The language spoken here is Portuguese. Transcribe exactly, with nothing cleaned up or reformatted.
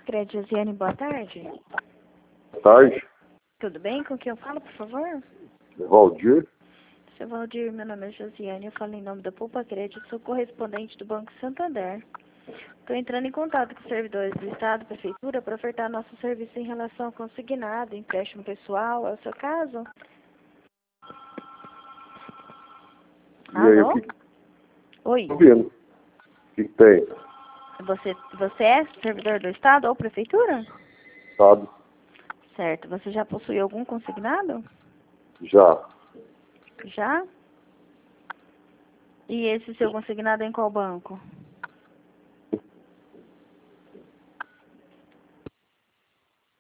Crédito, Josiane, boa tarde. Boa tarde, Tudo bem? Com quem eu falo, por favor? Valdir. Seu Valdir, meu nome é Josiane, eu falo em nome da Poupa Crédito, sou correspondente do Banco Santander. Estou entrando em contato com os servidores do Estado, Prefeitura, para ofertar nosso serviço em relação ao consignado, empréstimo pessoal, é o seu caso? E aí, Alô? o que que Oi, tá vendo? O que que tem? você, você é servidor do Estado ou Prefeitura? Sabe? Certo, você já possui algum consignado? Já. Já? E esse seu consignado é em qual banco?